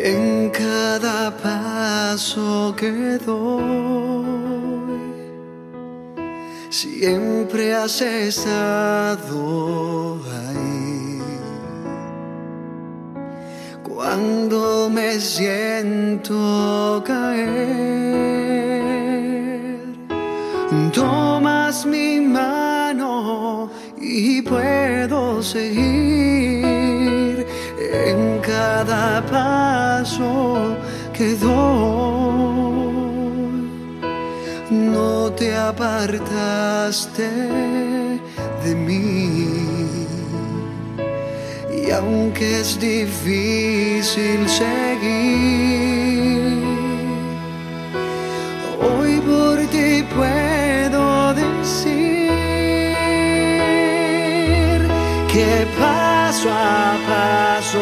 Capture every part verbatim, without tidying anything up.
En cada paso que doy, siempre has estado ahí. Cuando me siento caer, tomas mi mano y puedo seguir. En cada paso que doy, no te apartaste de mí. Y aunque es difícil seguir, hoy por ti puedo decir que paso a paso,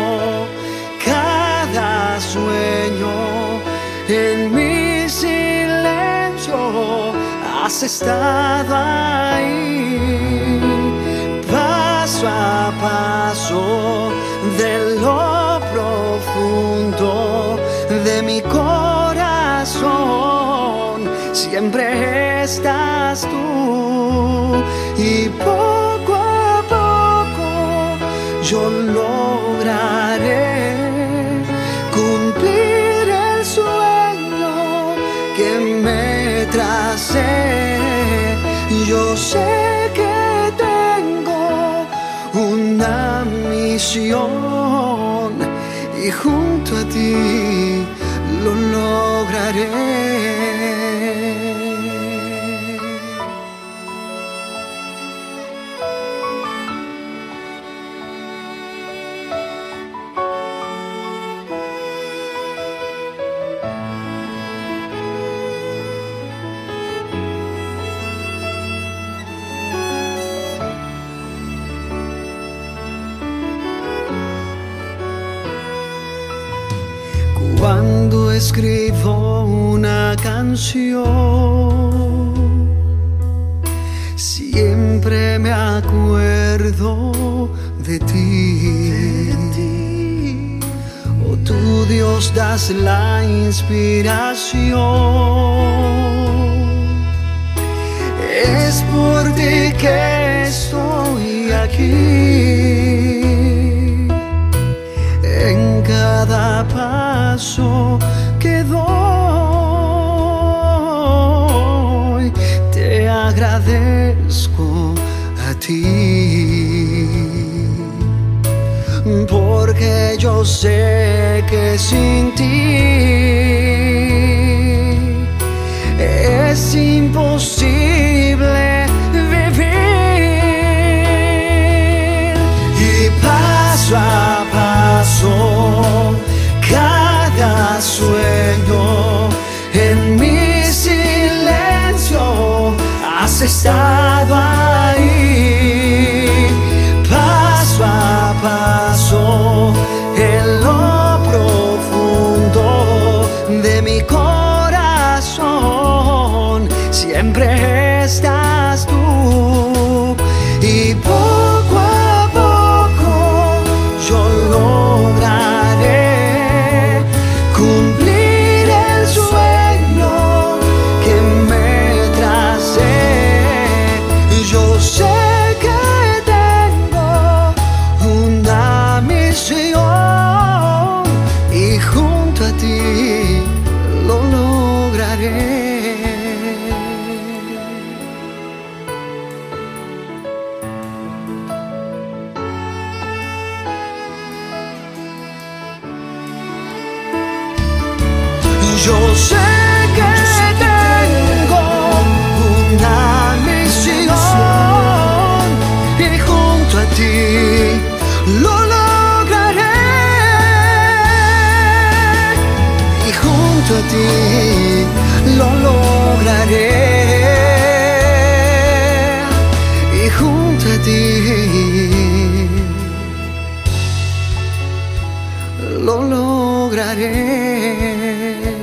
cada sueño en mi silencio has estado ahí. Paso a paso de lo profundo de mi corazón, siempre estás tú. Y poco a poco yo lograré cumplir el sueño que me tracé. Yo sé que una misión y junto a ti lo lograré. Cuando escribo una canción, siempre me acuerdo de ti. Oh, tú, Dios, das la inspiración. Es por ti que estoy aquí. En cada paso que doy, te agradezco a ti, porque yo sé que sin ti es imposible vivir. Y paso a paso, cada sueño en mi silencio has estado ahí. Paso a paso en lo profundo de mi corazón, siempre estás tú. Y poco a poco yo lograré cumplir el sueño que me tracé. Yo sé que tengo una misión y junto a ti lo lograré. Yo sé que tengo una misión y junto a ti lo lograré. Y junto a ti lo lograré. Y junto a ti lo lograré.